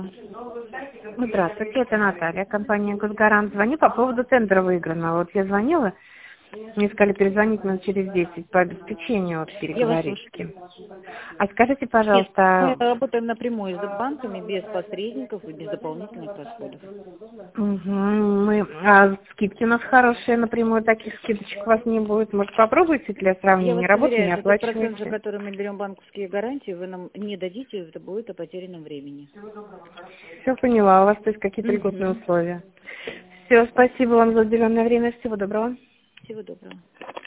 Здравствуйте, это Наталья, компания «Госгарант». Звоню по поводу тендера выигранного. Вот я звонила, мне сказали перезвонить минут через 10 по обеспечению вот, Я вас переговорить. слушаю. А скажите, Нет, мы пожалуйста, работаем напрямую с банками, без посредников и без дополнительных расходов. скидки у нас хорошие, напрямую таких скидочек у вас не будет. Может, попробуйте для Я сравнения? вас Работу не уверяю, за тот процент, за оплачиваете. который мы берем банковские гарантии, вы нам не дадите, это будет о потерянном времени. Все поняла, у вас то есть какие-то льготные Мгм. условия. Все, спасибо вам за уделенное время, всего доброго. Всего доброго.